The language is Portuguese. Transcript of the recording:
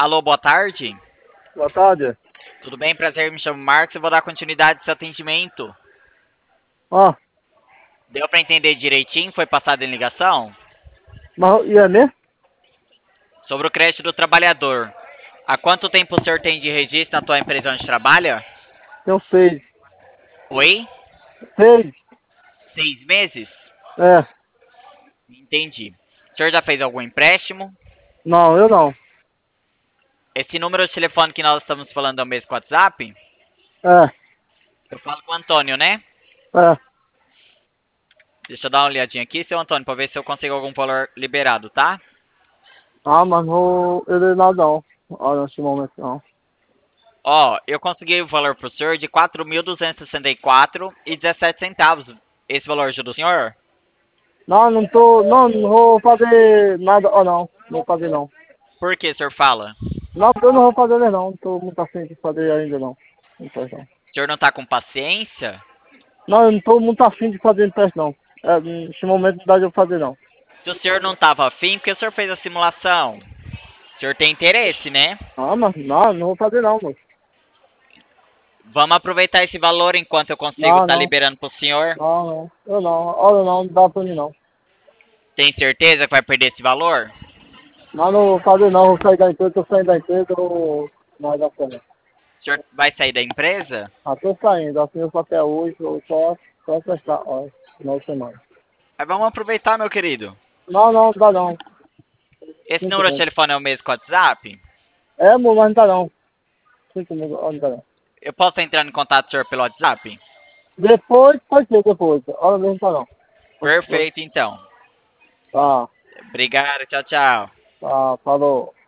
Alô, boa tarde. Boa tarde. Tudo bem? Prazer, me chamo Marcos e vou dar continuidade ao seu atendimento. Ó, Deu para entender direitinho? Foi passado em ligação? mas e é mesmo? Sobre o crédito do trabalhador. Há quanto tempo o senhor tem de registro na tua empresa onde trabalha? Tem 6. Oi? 6? 6 meses? É. Entendi. O senhor já fez algum empréstimo? Não, eu não. Esse número de telefone que nós estamos falando é o mesmo com o WhatsApp? É, Eu falo com o Antônio, né? é. Deixa eu dar uma olhadinha aqui, seu Antônio, para ver se eu consigo algum valor liberado, tá? Ah, mas não, eu dei nada não. Olha, nesse momento não. Ó, eu consegui o valor pro senhor de 4.264,17 centavos. Esse valor ajuda o senhor? Não, não vou fazer nada, ó não. Não vou fazer não. Por que o senhor fala? Não, eu não vou fazer não. Não tô muito afim de fazer ainda não. Não faz não. O senhor não tá com paciência? Não, eu não tô muito afim de fazer empréstimo não. É, nesse momento não dá de eu fazer não. Se o senhor não tava afim, por que o senhor fez a simulação? O senhor tem interesse, né? Ah, mas não vou fazer não, moço. Vamos aproveitar esse valor enquanto eu consigo Não, estar não. liberando pro senhor. Não, não. Eu não. Olha não, não dá pra mim não. Tem certeza que vai perder esse valor? Mas não vou fazer não, vou sair da empresa, tô saindo da empresa, não vai dar certo. O senhor vai sair da empresa? Ah, tô saindo, assinei o papel hoje, vou só prestar, ó, final de semana. Mas vamos aproveitar, meu querido. Não dá não. Esse Sinto número de muito. telefone é o mesmo com o WhatsApp? É, amor, mas não dá não. Sinto muito, ó, não dá não. Eu posso entrar em contato com o senhor pelo WhatsApp? Depois, pode ser depois. Olha mesmo, não tá não. Perfeito, então. Tá, Obrigado, tchau, tchau. tá, falou.